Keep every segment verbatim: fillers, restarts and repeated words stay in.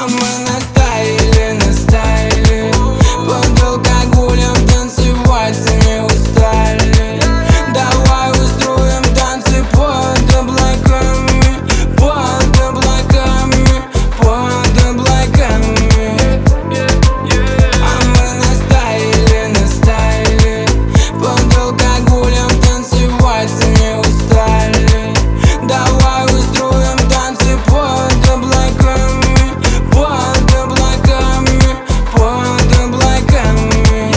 А мы настаивали, настаивали, под алкоголем танцевать не устали. Давай устроим танцы под облаками, под облаками, под облаками. А мы настаивали, настаивали, под алкоголем танцевать не устали. Давай устроим танцы под облаками, под облаками, под облаками.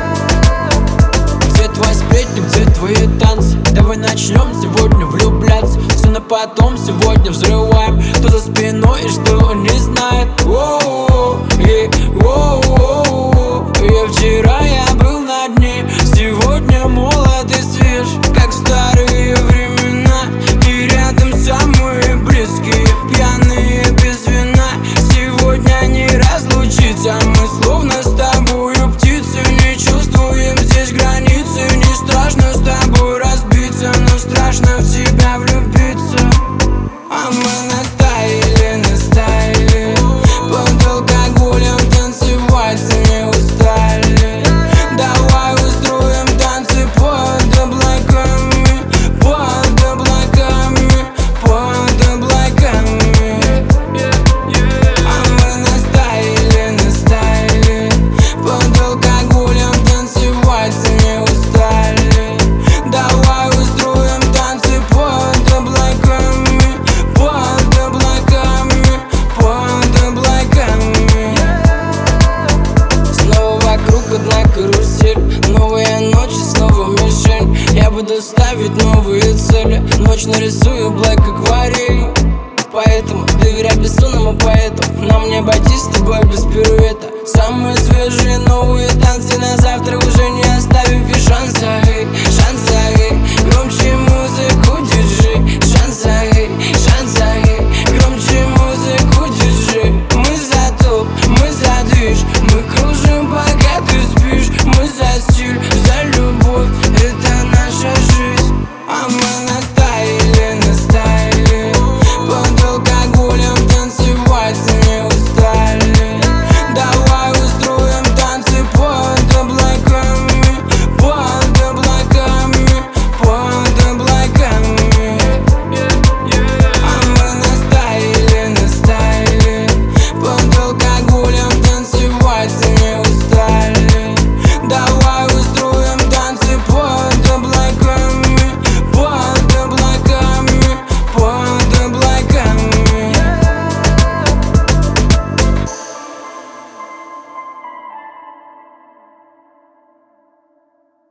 Где твой сплетник, где твои танцы? Давай начнем сегодня влюбляться. Все на потом, сегодня взрываем. Кто за спиной и что не знает. Воу, и воу, и вчера я был на дне, сегодня молод и свеж, как в старые времена. И рядом самые близкие, пьяные без вина. Сегодня не разлучиться, мы словно с тобою птицы. Не чувствуем здесь границы. Не страшно с тобой разбиться, но страшно в тебя влюбиться. А мы настаивали, настаивали, под алкоголем танцевать не устали. Давай устроим танцы под облаками, под облаками, под облаками. А мы настаивали, настаивали, под алкоголем танцевать не устали. Давай устроим танцы под облаками, под облаками, под облаками. Снова вокруг одна карусель, новая ночь, снова мишень. Я буду ставить новые цели, ночь нарисую блэк акварелью. Поэтому доверяй бессонному поэту, нам не обойтись с тобой без пируэта. Самые свежие новые танцы на завтра, уже не оставив и шанса, эй, шанса, эй. Громче музыку держи, шанса, эй.